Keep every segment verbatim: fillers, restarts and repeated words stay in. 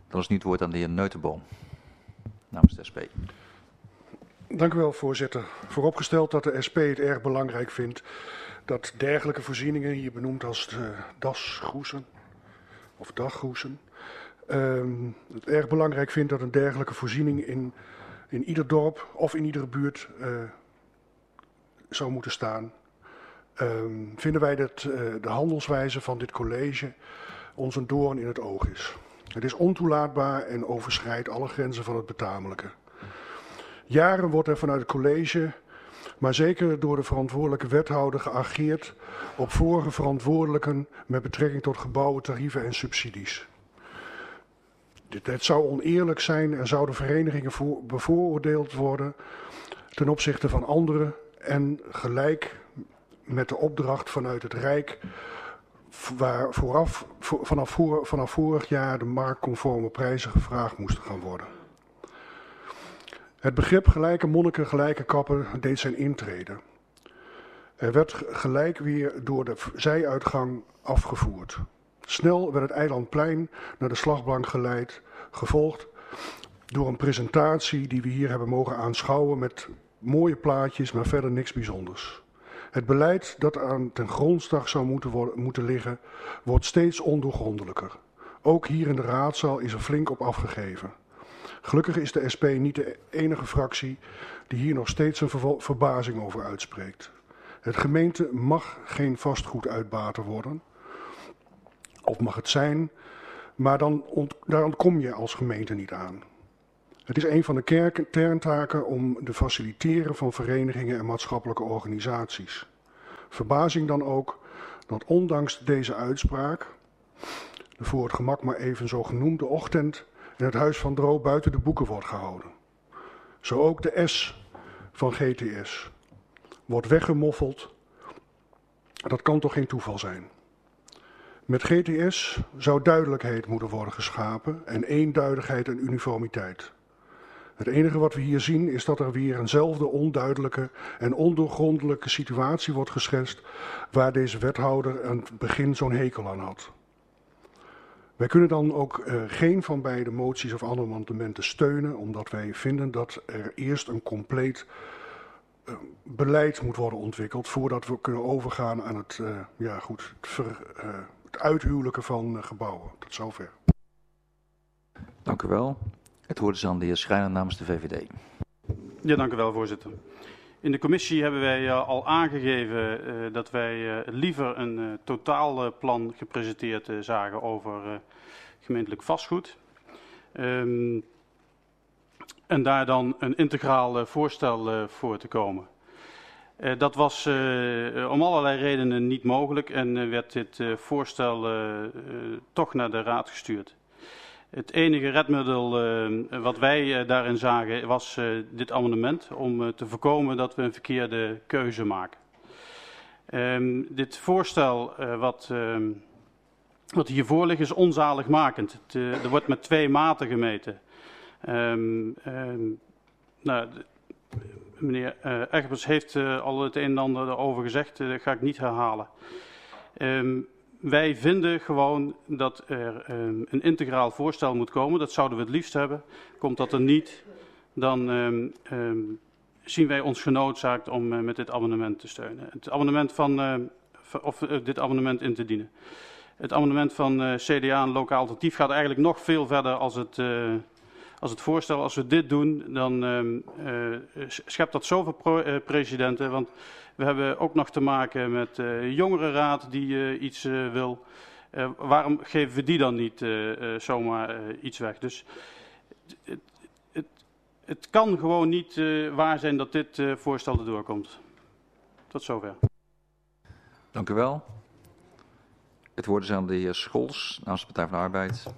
Dan is nu het woord aan de heer Neutenboom namens de S P. Dank u wel, voorzitter. Vooropgesteld dat de S P het erg belangrijk vindt dat dergelijke voorzieningen, hier benoemd als de dasgroezen of daggroezen, um, het erg belangrijk vindt dat een dergelijke voorziening in, in ieder dorp of in iedere buurt uh, zou moeten staan. Um, vinden wij dat uh, de handelswijze van dit college ons een doorn in het oog is. Het is ontoelaatbaar en overschrijdt alle grenzen van het betamelijke. Jaren wordt er vanuit het college, maar zeker door de verantwoordelijke wethouder geageerd op vorige verantwoordelijken met betrekking tot gebouwen, tarieven en subsidies. Dit, het zou oneerlijk zijn en zouden verenigingen voor, bevooroordeeld worden ten opzichte van anderen en gelijk met de opdracht vanuit het Rijk waar vooraf, vanaf, voor, vanaf vorig jaar de marktconforme prijzen gevraagd moesten gaan worden. Het begrip gelijke monniken, gelijke kappen deed zijn intrede. Er werd gelijk weer door de zijuitgang afgevoerd. Snel werd het Eilandplein naar de slagbank geleid, gevolgd door een presentatie die we hier hebben mogen aanschouwen met mooie plaatjes, maar verder niks bijzonders. Het beleid dat aan ten grondslag zou moeten, worden, moeten liggen, wordt steeds ondoorgrondelijker. Ook hier in de raadzaal is er flink op afgegeven. Gelukkig is de S P niet de enige fractie die hier nog steeds een ver- verbazing over uitspreekt. Het gemeente mag geen vastgoeduitbater worden, of mag het zijn, maar dan ont- daar ontkom je als gemeente niet aan. Het is een van de kerk- kerntaken om de faciliteren van verenigingen en maatschappelijke organisaties. Verbazing dan ook dat ondanks deze uitspraak, de voor het gemak maar even zo genoemde ochtend, in het Huis van Dro buiten de boeken wordt gehouden. Zo ook de S van G T S wordt weggemoffeld. Dat kan toch geen toeval zijn. Met G T S zou duidelijkheid moeten worden geschapen en eenduidigheid en uniformiteit. Het enige wat we hier zien is dat er weer eenzelfde onduidelijke en ondoorgrondelijke situatie wordt geschetst waar deze wethouder aan het begin zo'n hekel aan had. Wij kunnen dan ook uh, geen van beide moties of amendementen steunen, omdat wij vinden dat er eerst een compleet uh, beleid moet worden ontwikkeld voordat we kunnen overgaan aan het, uh, ja, goed, het, ver, uh, het uithuwelijken van uh, gebouwen. Tot zover. Dank u wel. Het woord is aan de heer Schrijner namens de V V D. Ja, dank u wel, voorzitter. In de commissie hebben wij uh, al aangegeven uh, dat wij uh, liever een uh, totaalplan gepresenteerd uh, zagen over uh, gemeentelijk vastgoed. Um, en daar dan een integraal uh, voorstel uh, voor te komen. Uh, dat was uh, om allerlei redenen niet mogelijk en uh, werd dit uh, voorstel uh, uh, toch naar de raad gestuurd. Het enige redmiddel uh, wat wij uh, daarin zagen was uh, dit amendement om uh, te voorkomen dat we een verkeerde keuze maken. Um, dit voorstel uh, wat, uh, wat hiervoor ligt is onzaligmakend. Het, uh, er wordt met twee maten gemeten. Um, um, nou, de, meneer uh, Egberts heeft uh, al het een en ander erover gezegd, uh, dat ga ik niet herhalen. Um, Wij vinden gewoon dat er um, een integraal voorstel moet komen. Dat zouden we het liefst hebben. Komt dat er niet, dan um, um, zien wij ons genoodzaakt om uh, met dit amendement te steunen. Het amendement van, uh, of uh, dit amendement in te dienen. Het amendement van uh, C D A en Lokaal Alternatief gaat eigenlijk nog veel verder als het, uh, als het voorstel. Als we dit doen, dan um, uh, schept dat zoveel pro- uh, precedenten. Want we hebben ook nog te maken met uh, jongerenraad die uh, iets uh, wil. Uh, waarom geven we die dan niet uh, uh, zomaar uh, iets weg? Dus het, het, het kan gewoon niet uh, waar zijn dat dit uh, voorstel erdoor komt. Tot zover. Dank u wel. Het woord is aan de heer Scholz namens de Partij van de Arbeid.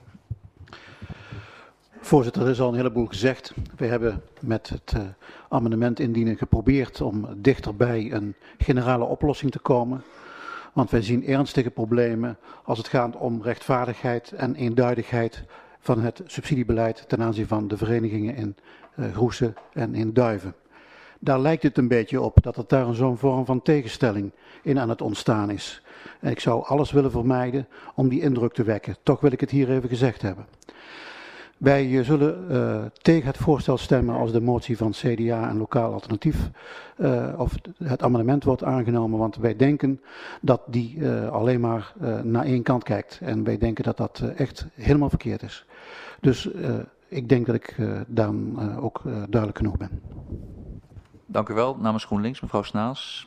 Voorzitter, er is al een heleboel gezegd. We hebben met het uh, amendement indienen geprobeerd om dichterbij een generale oplossing te komen. Want wij zien ernstige problemen als het gaat om rechtvaardigheid en eenduidigheid van het subsidiebeleid ten aanzien van de verenigingen in uh, Groessen en in Duiven. Daar lijkt het een beetje op dat er daar zo'n vorm van tegenstelling in aan het ontstaan is. En ik zou alles willen vermijden om die indruk te wekken. Toch wil ik het hier even gezegd hebben. Wij uh, zullen uh, tegen het voorstel stemmen als de motie van C D A en Lokaal Alternatief uh, of het amendement wordt aangenomen. Want wij denken dat die uh, alleen maar uh, naar één kant kijkt. En wij denken dat dat uh, echt helemaal verkeerd is. Dus uh, ik denk dat ik uh, dan uh, ook uh, duidelijk genoeg ben. Dank u wel. Namens GroenLinks, mevrouw Snaas.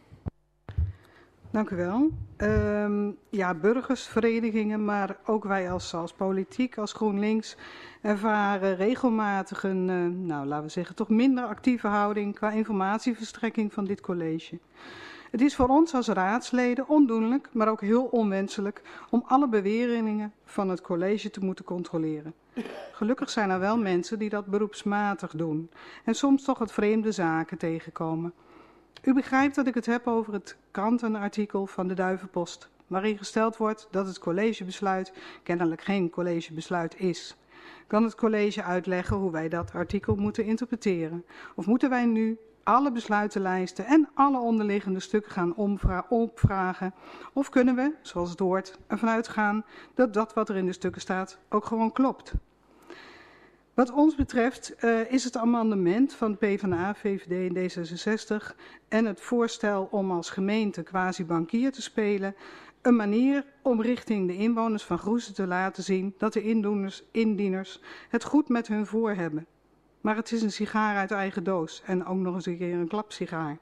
Dank u wel. Um, ja, burgersverenigingen, maar ook wij als, als politiek, als GroenLinks, ervaren regelmatig een, uh, nou laten we zeggen, toch minder actieve houding qua informatieverstrekking van dit college. Het is voor ons als raadsleden ondoenlijk, maar ook heel onwenselijk om alle beweringen van het college te moeten controleren. Gelukkig zijn er wel mensen die dat beroepsmatig doen en soms toch wat vreemde zaken tegenkomen. U begrijpt dat ik het heb over het krantenartikel van de Duivenpost, waarin gesteld wordt dat het collegebesluit kennelijk geen collegebesluit is. Kan het college uitleggen hoe wij dat artikel moeten interpreteren? Of moeten wij nu alle besluitenlijsten en alle onderliggende stukken gaan omvra- opvragen? Of kunnen we, zoals het hoort, ervan uitgaan dat dat wat er in de stukken staat ook gewoon klopt? Wat ons betreft uh, is het amendement van de PvdA, V V D en D zesenzestig en het voorstel om als gemeente quasi-bankier te spelen een manier om richting de inwoners van Groezen te laten zien dat de indoeners, indieners het goed met hun voor hebben. Maar het is een sigaar uit eigen doos en ook nog eens een keer een klapsigaar.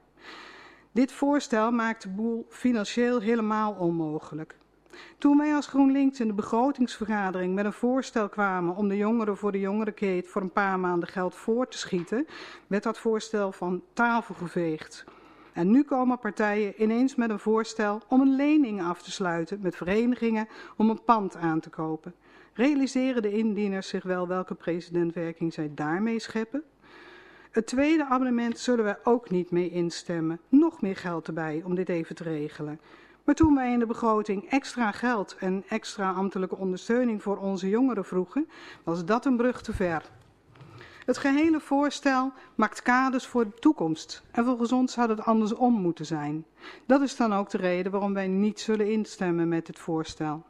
Dit voorstel maakt de boel financieel helemaal onmogelijk. Toen wij als GroenLinks in de begrotingsvergadering met een voorstel kwamen om de jongeren voor de jongerenketen voor een paar maanden geld voor te schieten, werd dat voorstel van tafel geveegd. En nu komen partijen ineens met een voorstel om een lening af te sluiten met verenigingen om een pand aan te kopen. Realiseren de indieners zich wel welke precedentwerking zij daarmee scheppen? Het tweede abonnement zullen we ook niet mee instemmen. Nog meer geld erbij om dit even te regelen. Maar toen wij in de begroting extra geld en extra ambtelijke ondersteuning voor onze jongeren vroegen, was dat een brug te ver. Het gehele voorstel maakt kaders voor de toekomst en volgens ons had het andersom moeten zijn. Dat is dan ook de reden waarom wij niet zullen instemmen met het voorstel.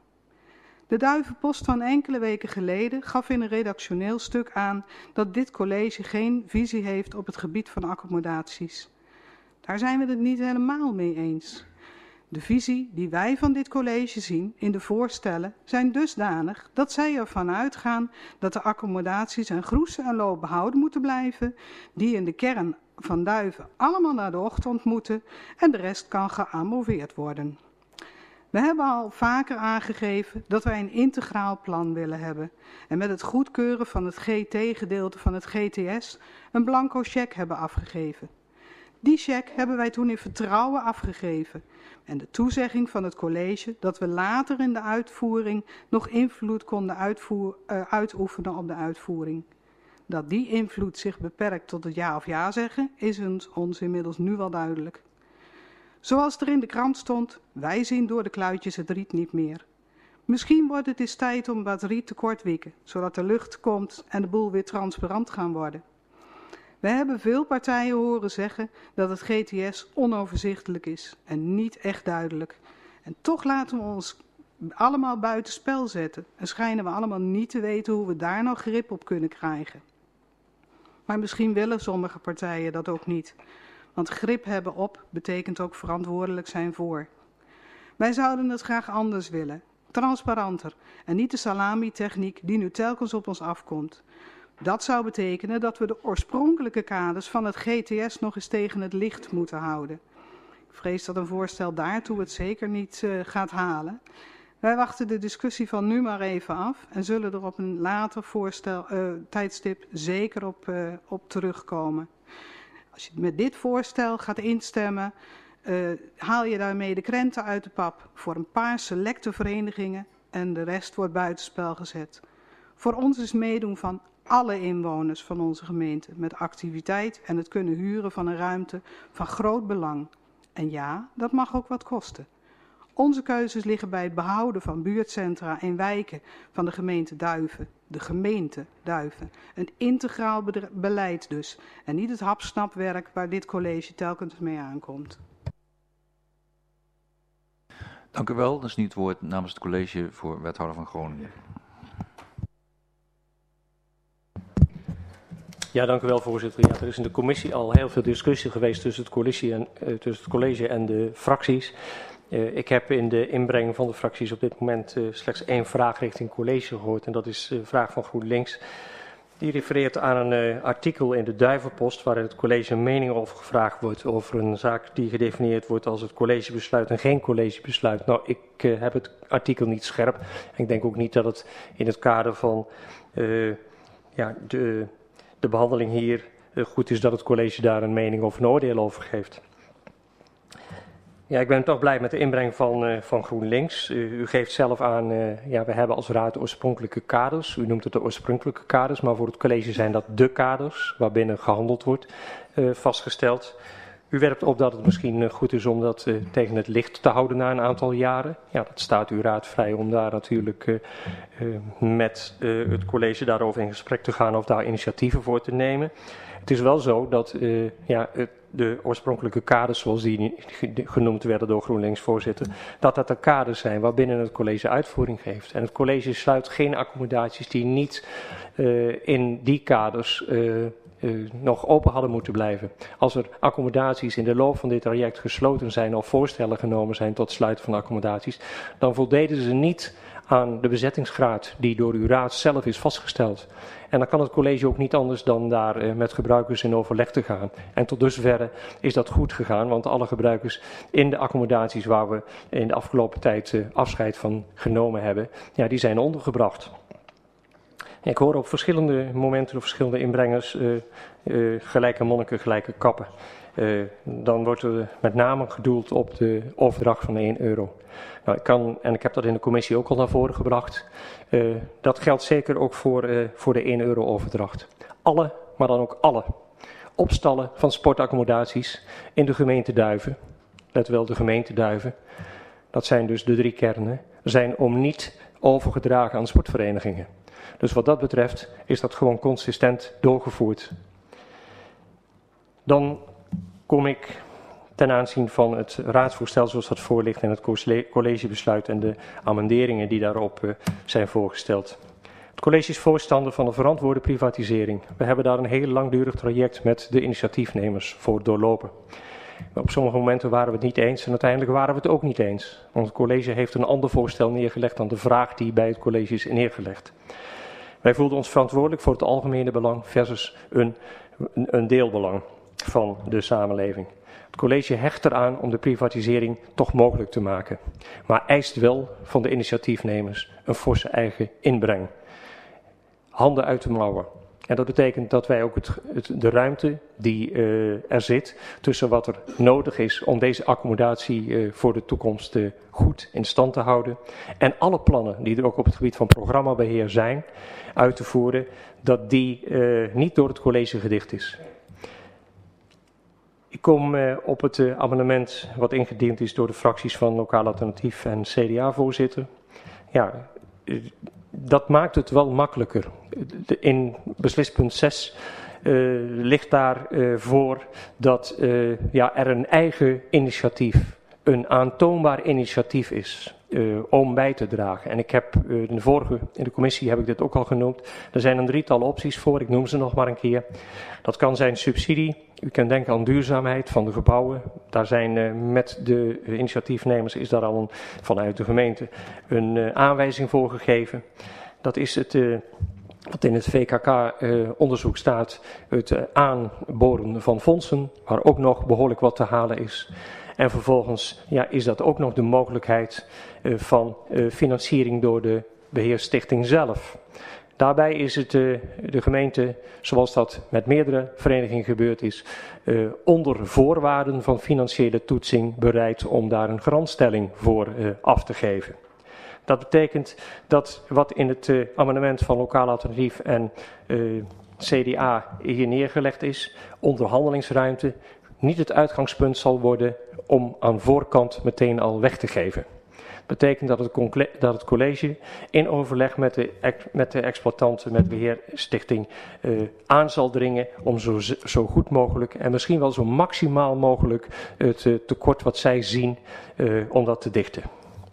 De Duivenpost van enkele weken geleden gaf in een redactioneel stuk aan dat dit college geen visie heeft op het gebied van accommodaties. Daar zijn we het niet helemaal mee eens. De visie die wij van dit college zien in de voorstellen zijn dusdanig dat zij ervan uitgaan dat de accommodaties en Groessen en Loo behouden moeten blijven, die in de kern van Duiven allemaal naar de ochtend moeten en de rest kan geamoveerd worden. We hebben al vaker aangegeven dat wij een integraal plan willen hebben en met het goedkeuren van het G T-gedeelte van het G T S een blanco cheque hebben afgegeven. Die cheque hebben wij toen in vertrouwen afgegeven en de toezegging van het college dat we later in de uitvoering nog invloed konden uitvoer, uh, uitoefenen op de uitvoering. Dat die invloed zich beperkt tot het ja of ja zeggen is ons inmiddels nu wel duidelijk. Zoals er in de krant stond, wij zien door de kluitjes het riet niet meer. Misschien wordt het eens tijd om wat riet te kort wikken, zodat de lucht komt en de boel weer transparant gaan worden. We hebben veel partijen horen zeggen dat het G T S onoverzichtelijk is en niet echt duidelijk. En toch laten we ons allemaal buitenspel zetten en schijnen we allemaal niet te weten hoe we daar nou grip op kunnen krijgen. Maar misschien willen sommige partijen dat ook niet. Want grip hebben op betekent ook verantwoordelijk zijn voor. Wij zouden het graag anders willen, transparanter en niet de salami-techniek die nu telkens op ons afkomt. Dat zou betekenen dat we de oorspronkelijke kaders van het G T S nog eens tegen het licht moeten houden. Ik vrees dat een voorstel daartoe het zeker niet uh, gaat halen. Wij wachten de discussie van nu maar even af en zullen er op een later voorstel, uh, tijdstip zeker op, uh, op terugkomen. Als je met dit voorstel gaat instemmen, uh, haal je daarmee de krenten uit de pap voor een paar selecte verenigingen en de rest wordt buitenspel gezet. Voor ons is meedoen van alle inwoners van onze gemeente met activiteit en het kunnen huren van een ruimte van groot belang. En ja, dat mag ook wat kosten. Onze keuzes liggen bij het behouden van buurtcentra en wijken van de gemeente Duiven. De gemeente Duiven. Een integraal beleid dus. En niet het hapsnapwerk waar dit college telkens mee aankomt. Dank u wel. Dat is nu het woord namens het college voor wethouder van Groningen. Ja, dank u wel, voorzitter. Ja, er is in de commissie al heel veel discussie geweest tussen het college en, uh, tussen het college en de fracties. Uh, ik heb in de inbreng van de fracties op dit moment uh, slechts één vraag richting college gehoord. En dat is de vraag van GroenLinks. Die refereert aan een uh, artikel in de Duivenpost waarin het college een mening over gevraagd wordt over een zaak die gedefinieerd wordt als het collegebesluit en geen collegebesluit. Nou, ik uh, heb het artikel niet scherp. En ik denk ook niet dat het in het kader van uh, ja, de, de behandeling hier uh, goed is dat het college daar een mening of een oordeel over geeft. Ja, ik ben toch blij met de inbreng van, uh, van GroenLinks. Uh, u geeft zelf aan, uh, ja, we hebben als raad oorspronkelijke kaders. U noemt het de oorspronkelijke kaders, maar voor het college zijn dat de kaders waarbinnen gehandeld wordt uh, vastgesteld. U werpt op dat het misschien uh, goed is om dat uh, tegen het licht te houden na een aantal jaren. Ja, dat staat uw raad vrij om daar natuurlijk uh, uh, met uh, het college daarover in gesprek te gaan of daar initiatieven voor te nemen. Het is wel zo dat uh, ja, het, de oorspronkelijke kaders, zoals die genoemd werden door GroenLinks-voorzitter, dat dat de kaders zijn waarbinnen het college uitvoering geeft. En het college sluit geen accommodaties die niet uh, in die kaders uh, uh, nog open hadden moeten blijven. Als er accommodaties in de loop van dit traject gesloten zijn of voorstellen genomen zijn tot sluiten van accommodaties, dan voldeden ze niet aan de bezettingsgraad die door uw raad zelf is vastgesteld. En dan kan het college ook niet anders dan daar uh, met gebruikers in overleg te gaan. En tot dusverre is dat goed gegaan, want alle gebruikers in de accommodaties waar we in de afgelopen tijd uh, afscheid van genomen hebben, ja, die zijn ondergebracht. Ik hoor op verschillende momenten door verschillende inbrengers uh, uh, gelijke monniken, gelijke kappen. Uh, dan wordt er met name gedoeld op de overdracht van één euro. Nou, ik kan, en ik heb dat in de commissie ook al naar voren gebracht, uh, dat geldt zeker ook voor, uh, voor de één euro overdracht. Alle, maar dan ook alle, opstallen van sportaccommodaties in de gemeente Duiven, let wel de gemeente Duiven, dat zijn dus de drie kernen, zijn om niet overgedragen aan sportverenigingen. Dus wat dat betreft is dat gewoon consistent doorgevoerd. Dan kom ik ten aanzien van het raadsvoorstel zoals dat voorligt en het collegebesluit en de amenderingen die daarop uh, zijn voorgesteld. Het college is voorstander van een verantwoorde privatisering. We hebben daar een heel langdurig traject met de initiatiefnemers voor doorlopen. Maar op sommige momenten waren we het niet eens en uiteindelijk waren we het ook niet eens. Want het college heeft een ander voorstel neergelegd dan de vraag die bij het college is neergelegd. Wij voelden ons verantwoordelijk voor het algemene belang versus een, een deelbelang van de samenleving. Het college hecht eraan om de privatisering toch mogelijk te maken, maar eist wel van de initiatiefnemers een forse eigen inbreng. Handen uit de mouwen. En dat betekent dat wij ook het, het, de ruimte die uh, er zit tussen wat er nodig is om deze accommodatie uh, voor de toekomst uh, goed in stand te houden en alle plannen die er ook op het gebied van programmabeheer zijn uit te voeren, dat die uh, niet door het college gedicht is. Ik kom uh, op het uh, amendement wat ingediend is door de fracties van Lokaal Alternatief en C D A-voorzitter. Ja, uh, dat maakt het wel makkelijker. In beslispunt zes uh, ligt daar uh, voor dat uh, ja, er een eigen initiatief, een aantoonbaar initiatief is uh, om bij te dragen. En ik heb uh, in de vorige, in de commissie heb ik dit ook al genoemd. Er zijn een drietal opties voor, ik noem ze nog maar een keer. Dat kan zijn subsidie. U kunt denken aan duurzaamheid van de gebouwen. Daar zijn uh, met de uh, initiatiefnemers is daar al een, vanuit de gemeente een uh, aanwijzing voor gegeven. Dat is het, uh, wat in het V K K-onderzoek uh, staat, het uh, aanboren van fondsen, waar ook nog behoorlijk wat te halen is. En vervolgens ja, is dat ook nog de mogelijkheid uh, van uh, financiering door de beheerstichting zelf. Daarbij is het uh, de gemeente, zoals dat met meerdere verenigingen gebeurd is, uh, onder voorwaarden van financiële toetsing bereid om daar een garantstelling voor uh, af te geven. Dat betekent dat wat in het uh, amendement van Lokaal Alternatief en uh, C D A hier neergelegd is, onderhandelingsruimte, niet het uitgangspunt zal worden om aan voorkant meteen al weg te geven. Dat betekent dat het, dat het college in overleg met de, met de exploitanten, met de beheerstichting, uh, aan zal dringen om zo, zo goed mogelijk en misschien wel zo maximaal mogelijk het uh, tekort wat zij zien, uh, om dat te dichten.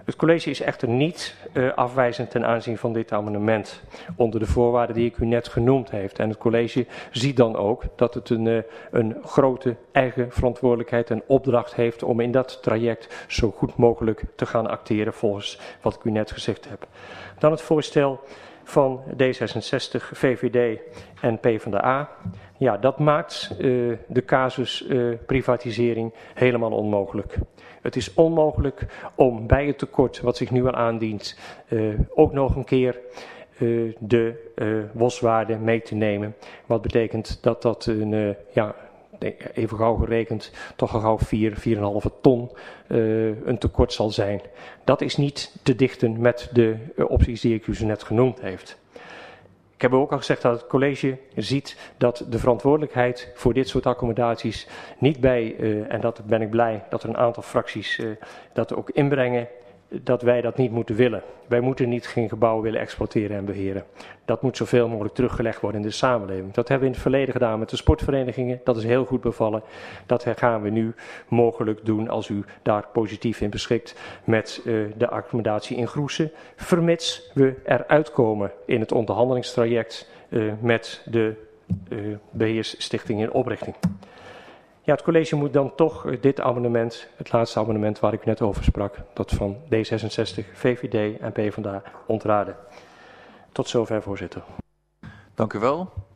Het college is echter niet uh, afwijzend ten aanzien van dit amendement, onder de voorwaarden die ik u net genoemd heeft. En het college ziet dan ook dat het een, uh, een grote eigen verantwoordelijkheid en opdracht heeft om in dat traject zo goed mogelijk te gaan acteren volgens wat ik u net gezegd heb. Dan het voorstel van D zesenzestig, V V D en PvdA. Ja, dat maakt uh, de casus uh, privatisering helemaal onmogelijk. Het is onmogelijk om bij het tekort wat zich nu al aandient uh, ook nog een keer uh, de uh, boswaarde mee te nemen. Wat betekent dat dat een, uh, ja, even gauw gerekend, toch al gauw vier, vier komma vijf ton uh, een tekort zal zijn. Dat is niet te dichten met de uh, opties die ik u zo net genoemd heeft. Ik heb ook al gezegd dat het college ziet dat de verantwoordelijkheid voor dit soort accommodaties niet bij, uh, en dat ben ik blij dat er een aantal fracties uh, dat ook inbrengen, dat wij dat niet moeten willen. Wij moeten niet geen gebouwen willen exploiteren en beheren. Dat moet zoveel mogelijk teruggelegd worden in de samenleving. Dat hebben we in het verleden gedaan met de sportverenigingen. Dat is heel goed bevallen. Dat gaan we nu mogelijk doen als u daar positief in beschikt met uh, de accommodatie in Groesen. Vermits we eruit komen in het onderhandelingstraject uh, met de uh, beheersstichting in oprichting. Ja, het college moet dan toch dit amendement, het laatste amendement waar ik net over sprak, dat van D zesenzestig, V V D en PvdA ontraden. Tot zover, voorzitter. Dank u wel.